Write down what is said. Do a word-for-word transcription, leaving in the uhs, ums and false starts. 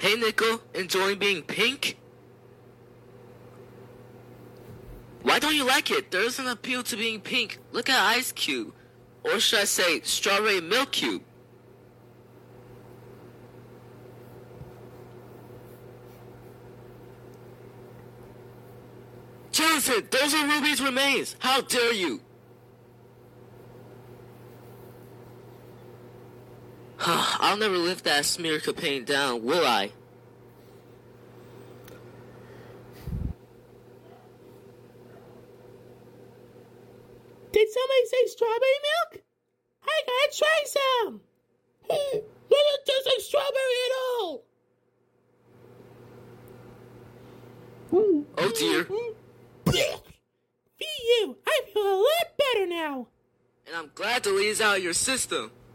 Hey, Nickel, enjoying being pink? Why don't you like it? There's an appeal to being pink. Look at Ice Cube. Or should I say, Strawberry Milk Cube. Jonathan, those are Ruby's remains. How dare you? I'll never live that smear campaign down, will I? Did somebody say strawberry milk? I gotta try some. It doesn't taste like strawberry at all. Oh dear. Fee you, I feel a lot better now. And I'm glad to leave out of your system.